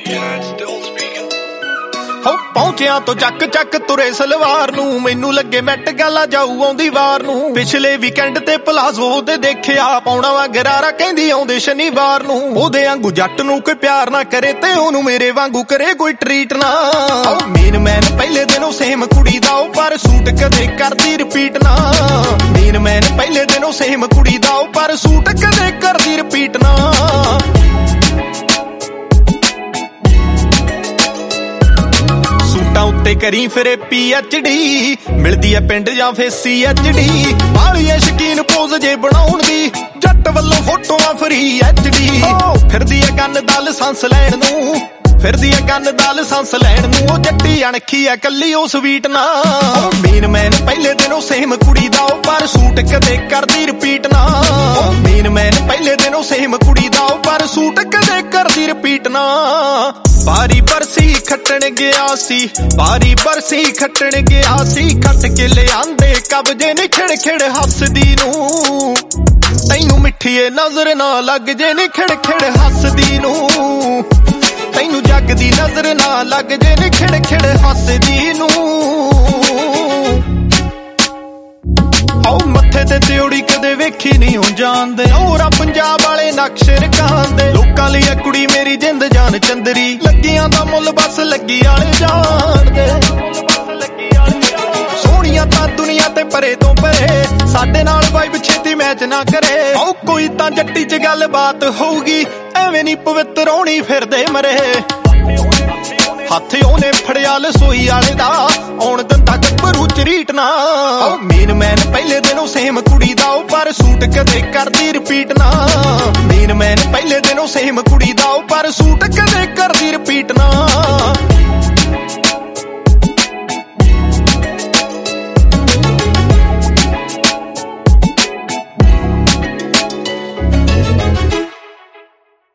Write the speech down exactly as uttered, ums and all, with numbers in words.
ਪਹੁੰਚਿਆ ਤੋਂ ਚੱਕ ਚੱਕ ਤੁਰੇ ਸਲਵਾਰ ਨੂੰ, ਮੈਨੂੰ ਲੱਗੇ ਮੈਟ ਗਾਲਾ ਜਾਊ ਆਉਂਦੀ ਵਾਰ ਨੂੰ। ਪਿਛਲੇ ਵੀਕਐਂਡ ਤੇ ਪਲਾਜ਼ੋ ਦੇ ਦੇਖਿਆ, ਪਾਉਣਾ ਵਾ ਗਰਾਰਾ ਕਹਿੰਦੀ ਆਉਂਦੇ ਸ਼ਨੀਵਾਰ ਨੂੰ। ਉਹਦੇ ਵਾਂਗੂ ਜੱਟ ਨੂੰ ਕੋਈ ਪਿਆਰ ਨਾ ਕਰੇ ਤੇ ਉਹਨੂੰ ਮੇਰੇ ਵਾਂਗੂ ਕਰੇ ਕੋਈ ਟਰੀਟ ਨਾ। ਮੇਨ ਮੈਨ ਪਹਿਲੇ ਦਿਨੋਂ ਸੇਮ ਕੁੜੀ ਦਾ ਉਹ, ਪਰ ਸੂਟ ਕਦੇ ਕਰਦੀ ਰਿਪੀਟ ਨਾ। ਮੇਨ ਮੈਨ ਪਹਿਲੇ ਦਿਨੋਂ ਸੇਮ ਕੁੜੀ ਦਾ ਉਹ, ਪਰ ਸੂਟ ਕਦੇ ਕਰਦੀ ਰਿਪੀਟ ਨਾ। ਉੱਤੇ ਕਰੀ ਫਿਰੇ ਪੀ ਐਚ ਡੀ, ਮਿਲਦੀ ਐ ਪਿੰਡ ਜਾਂ ਫੇਰ ਸੀ ਐਚ ਡੀ। ਬਾਲੀ ਐ ਸ਼ਕੀਨ ਪੋਜ਼ ਜੇ ਬਣਾਉਣ ਦੀ, ਜੱਟ ਵੱਲੋਂ ਫੋਟੋਆਂ ਫਰੀ ਐਚ ਡੀ। ਫਿਰਦੀ ਐ ਗੰਨ ਦਾ ਲਾਇਸੈਂਸ ਲੈਣ ਨੂੰ, ਫਿਰਦੀ ਐ ਗੰਨ ਦਾ ਲਾਇਸੈਂਸ ਲੈਣ ਨੂੰ। ਉਹ ਜੱਟੀ ਅਣਖੀ ਐ ਕੱਲੀ ਉਹ ਸਵੀਟ ਨਾ। ਮੇਨ ਮੈਨ ਪਹਿਲੇ ਦਿਨੋਂ ਸੇਮ ਕੁੜੀ ਦਾ ਉਹ, ਪਰ ਸੂਟ ਕਦੇ ਕਰਦੀ ਰਿਪੀਟ ਨਾ। ਮੇਨ ਮੈਨ ਪਹਿਲੇ ਦਿਨੋਂ ਸੇਮ ਕੁੜੀ ਦਾ ਉਹ, ਪਰ ਸੂਟ ਕਦੇ ਕਰਦੀ ਰਿਪੀਟ ਨਾ। ਬਾਰੀ ਬਰਸੀ ਖੱਟਣ ਗਿਆ ਸੀ, ਬਾਰੀ ਬਰਸੀ ਖੱਟਣ ਗਿਆ ਸੀ। ਖੱਟ ਕੇ ਲਿਆਂਦੇ ਕਬਜੇ ਨੀ ਖਿੜ ਖਿੜ ਹੱਸਦੀ ਨੂੰ। ਤੈਨੂੰ ਮਿੱਠੀਏ ਨਜ਼ਰ ਨਾ ਲੱਗ ਜੇ ਨੀ ਖਿੜ ਖਿੜ ਹੱਸਦੀ ਨੂੰ। ਤੈਨੂੰ ਜੱਗ ਦੀ ਨਜ਼ਰ ਨਾ ਲੱਗ ਜੇ ਨੀ ਖਿੜ ਖਿੜ ਹੱਸਦੀ ਨੂੰ। ਆਓ ਮੱਥੇ ਤੇ ਤਿਉੜੀ ਕਦੇ ਵੇਖੀ ਨਹੀਂ ਹੁਣ ਜਾਣਦੇ, ਔਰਾ ਪੰਜਾਬ ਵਾਲੇ ਨਕਸ਼ ਰਕਾਂਦੇ। ਲੋਕਾਂ ਲਈ ਇਹ ਕੁੜੀ ਮੇਰੀ ਜਿੰਦ ਜਾਨ ਚੰਦਰੀ, ਲੱਗੀਆਂ ਦਾ ਮੁੱਲ ਬਸ ਲੱਗੀ ਵਾਲੇ ਜਾਣਦੇ। ਸੋਹਣੀਆਂ ਤਾਂ ਦੁਨੀਆ ਤੇ ਪਰੇ ਤੋਂ ਪਰੇ, ਸਾਡੇ ਨਾਲ ਵਾਈਬ ਛੇਤੀ ਮੈਚ ਨਾ ਕਰੇ। ਆਓ ਕੋਈ ਤਾਂ ਜੱਟੀ ਚ ਗੱਲ ਬਾਤ ਹੋਊਗੀ, ਐਵੇਂ ਨੀ ਪਵਿੱਤਰ ਹੋਣੀ ਫਿਰਦੇ ਮਰੇ। ਹੱਥ ਉਹਨੇ ਫੜਿਆ ਲਸੋਈ ਵਾਲੇ ਦਾ, ਆਉਣ ਦਿੰਦਾ ਗੱਭਰੂ ਝਰੀਟ ਨਾ। ਮੇਨ ਮੈਨ ਪਹਿਲੇ ਦਿਨੋਂ ਸੇਮ ਕੁੜੀ ਦਾ ਉਹ, ਪਰ ਸੂਟ ਕਦੇ ਕਰਦੀ ਰਿਪੀਟ ਨਾ। ਮੇਨ ਮੈਨ ਪਹਿਲੇ ਦਿਨੋਂ ਸੇਮ ਕੁੜੀ ਦਾ ਉਹ, ਪਰ ਸੂਟ ਕਦੇ ਕਰਦੀ ਰਿਪੀਟ ਨਾ।